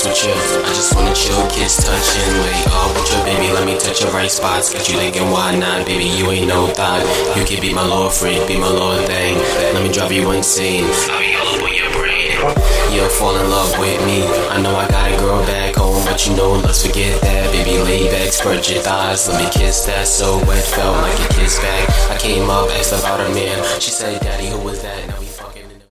mess with you. I just wanna chill, kiss, touch, and wait up with your baby. Let me touch your right spots. Got you thinking, why not, baby? You ain't no thought. You can be my little freak, be my little thing. Let me drive you insane. I'll be all up on your brain. You'll fall in love with me. I know I got a girl back home, but you know, let's forget that. Baby, lay back, spread your thighs. Let me kiss that so wet, felt like a kiss back. I came up, asked about her man. She said, Daddy, who was that?